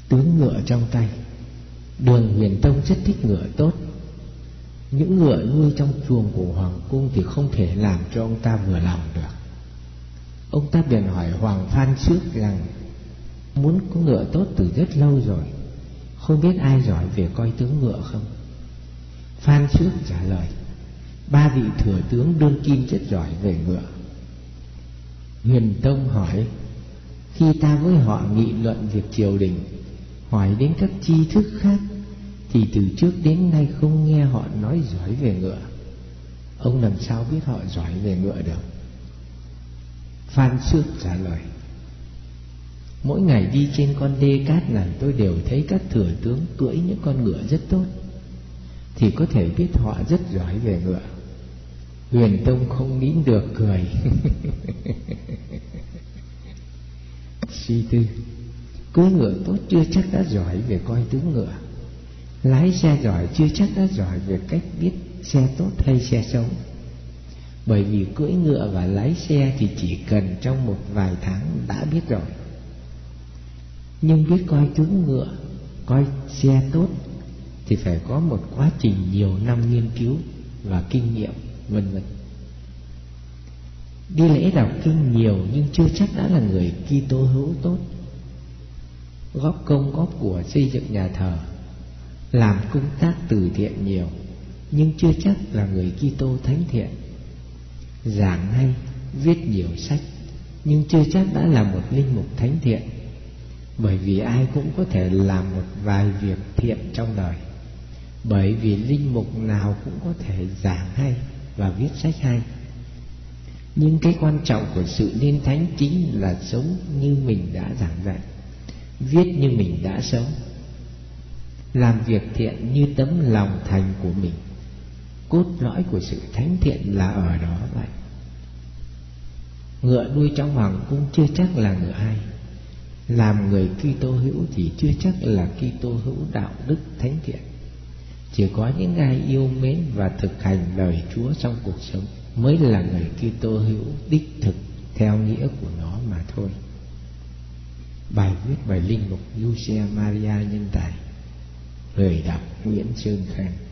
tướng ngựa trong tay. Đường Huyền Tông rất thích ngựa tốt. Những ngựa nuôi trong chuồng của hoàng cung thì không thể làm cho ông ta vừa lòng được. Ông ta bèn hỏi Hoàng Phan Xước rằng muốn có ngựa tốt từ rất lâu rồi, không biết ai giỏi về coi tướng ngựa không? Phan Xước trả lời: 3 vị thừa tướng đương kim rất giỏi về ngựa. Huyền Tông hỏi: khi ta với họ nghị luận việc triều đình, hỏi đến các tri thức khác, thì từ trước đến nay không nghe họ nói giỏi về ngựa. Ông làm sao biết họ giỏi về ngựa được? Phan Xước trả lời: mỗi ngày đi trên con đê cát này, tôi đều thấy các thừa tướng cưỡi những con ngựa rất tốt, thì có thể biết họ rất giỏi về ngựa. Huyền Tông không nín được cười. Suy tư, cưỡi ngựa tốt chưa chắc đã giỏi về coi tướng ngựa, lái xe giỏi chưa chắc đã giỏi về cách biết xe tốt hay xe xấu. Bởi vì cưỡi ngựa và lái xe thì chỉ cần trong một vài tháng đã biết rồi. Nhưng biết coi tướng ngựa, coi xe tốt thì phải có một quá trình nhiều năm nghiên cứu và kinh nghiệm, vân vân. Đi lễ đọc kinh nhiều nhưng chưa chắc đã là người Kitô hữu tốt. Góp công góp của xây dựng nhà thờ, làm công tác từ thiện nhiều nhưng chưa chắc là người Kitô thánh thiện. Giảng hay, viết nhiều sách nhưng chưa chắc đã là một linh mục thánh thiện. Bởi vì ai cũng có thể làm một vài việc thiện trong đời. Bởi vì linh mục nào cũng có thể giảng hay và viết sách hay. Nhưng cái quan trọng của sự nên thánh chính là sống như mình đã giảng dạy, viết như mình đã sống, làm việc thiện như tấm lòng thành của mình. Cốt lõi của sự thánh thiện là ở đó vậy. Ngựa nuôi trong hoàng cung chưa chắc là ngựa hay. Làm người Kitô hữu thì chưa chắc là Kitô hữu đạo đức thánh thiện. Chỉ có những ai yêu mến và thực hành lời Chúa trong cuộc sống mới là người Kitô hữu đích thực theo nghĩa của nó mà thôi. Bài viết bởi linh mục Lucia Maria Nhân Tài. Người đọc Nguyễn Sơn Khang.